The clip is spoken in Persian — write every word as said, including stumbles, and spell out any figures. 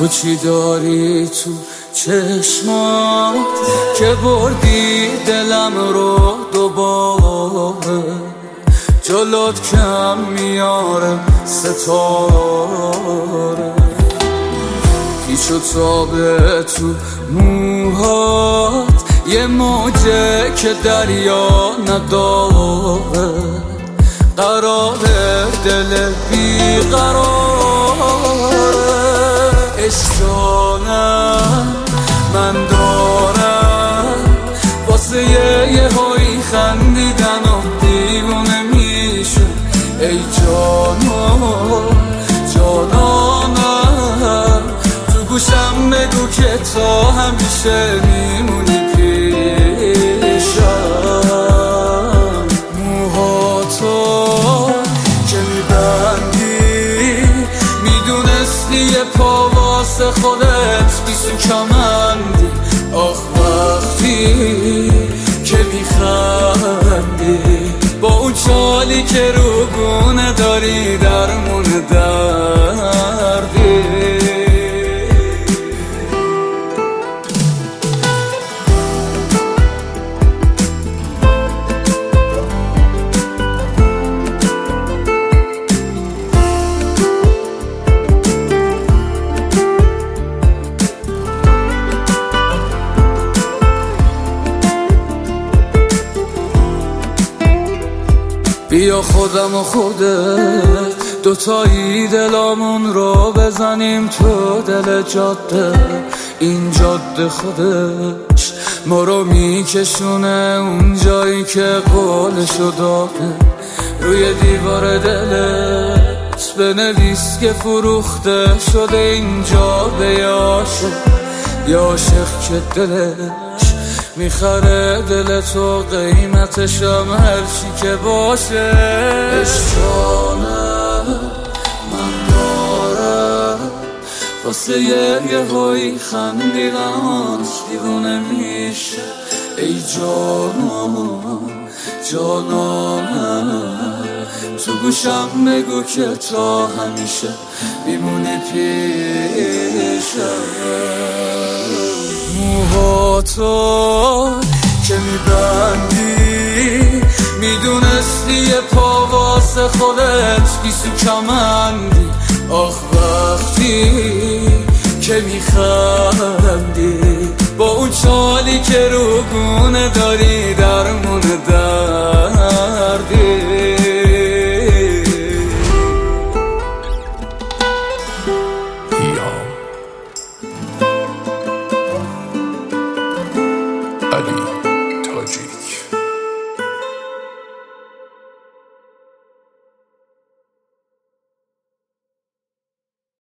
تو چی داری تو چشمات که بردی دلم رو دوباره، جلوت کم میاره ستاره، پیچ و تابه تو موهات، یه موجه که دریا نداره، قرار دل بیقراره. عشقانم من دارم واسه یه هایی خندیدن و دیوونه میشه. ای جانم جانانم تو گوشم بگو که تا همیشه میمونی پیشم. موهاتو که میبندی میدونستی یه پا واسه خودت بیسو کمندی. آخ وقتی که میخندی با اون چالی که رو گونه داری درمون دردی. بیا خودم و خودت دوتایی دلامون رو بزنیم تو دل جاده. این جاده خودش ما رو میکشونه اون جایی که قولشو داده. روی دیوار دلت بنویس که فروخته شده اینجا به یاشه، یا عاشق که دلش میخره دل تو قیمتشم هرچی که باشه. عشقانم من دارم واسه یه هایی خندیدن دیوونه میشه. ای جانم جانم تو گوشم بگو که تا همیشه میمونی پیشم. موهاتو که میبندی میدونستی یه پا واسه خودت بیسو کمندی. آخ وقتی که میخندی با اون چالی که رو گونه داری